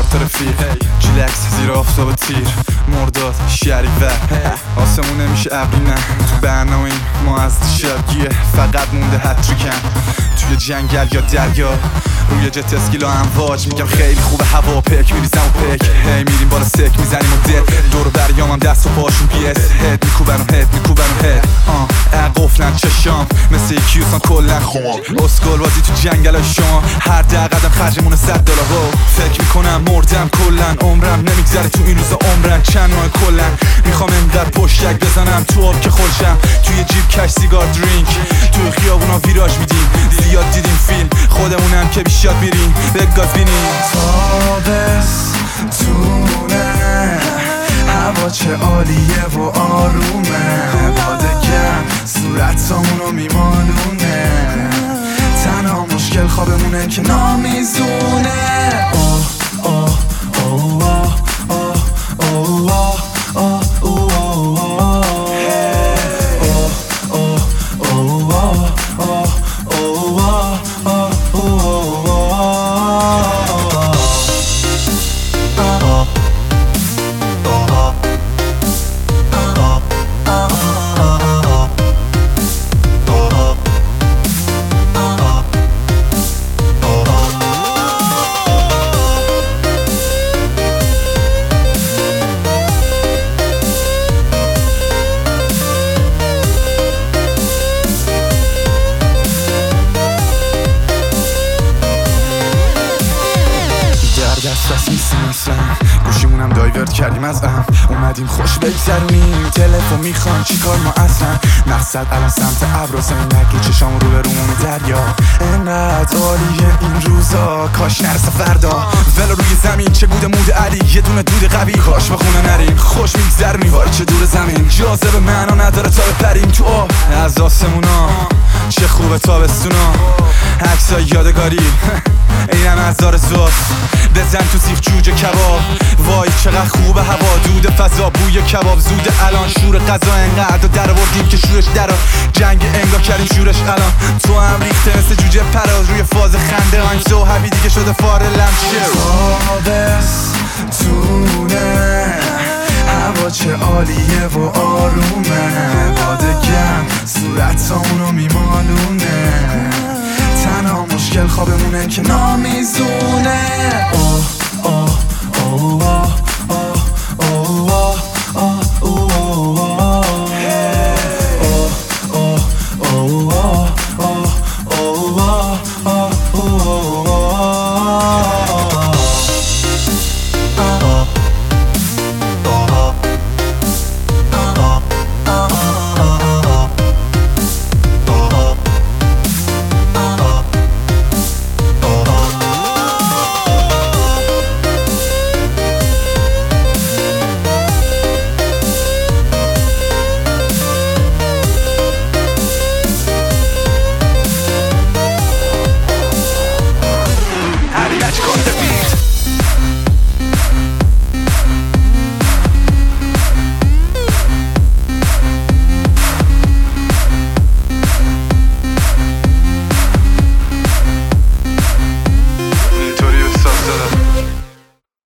تا رفیق جیلکس زیر آفتاب تیر مرداد شریور آسمون نمیشه ابری نه تو برنامه ما از شبگیه فقط مونده هتریکن توی جنگل یا دریا روی جت اسکیلا امواج میگم خیلی خوبه هوا پک میریزم و پک هی میریم بالا سک میزنیم و دل دور بریامم دست و پاشون پیس هد میکوبن و هد قفلن چشام مثل کیوسان کلن خوام اسکول بازی تو جنگل شما هر قدم خرجمونه $100 فکر میکنم مردم کلن عمرم نمیگذره تو این روزا عمرن چند ماه کلن میخوام انقدر پشتک بزنم تو آب که خلشم توی جیب کش سیگار درینک توی خیابونا ویراج میدیم زیاد دیدیم فیلم خودمونم که بیشاد میریم به گاز بینیم تابستونه هوا چه عالیه و آرومه بادگم صورتامونو میمالونه تنها مشکل خوابمونه که نامیزونه دست نیستیم اصلا گوشیمونم دایورد کردیم از اومدیم خوش بگذرونیم تلفن میخوان چیکار ما اصلا مقصد الان سمت ابراسه نگه چشام رو به رومون دریا انقدر عالیه این روزا کاش نرسه فردا ولا روی زمین چه بوده مود علی یه دونه دود قوی کاش به خونه نریم خوش میگذرونیم وای چه دور زمین جاذبه معنا نداره تا بپریم تو آب از آسمونا چه خوبه تابستونا عکسای یادگاری اینم از آرزوست بزن تو سیخ جوجه کباب وای چقدر خوبه هوا دود فضا بوی کباب زود الان شور غذا انقدر در آوردیم که شورش درات جنگ انگار کردیم شورش الان تو هم ریخته مثل جوجه پراز روی فاز خنده I'm so happy دیگه شده فار لمشه تونه هوا چه عالیه و آرومه بادگم صورتامونو میمالونه تنها مشکل خوابمونه که نامیزونه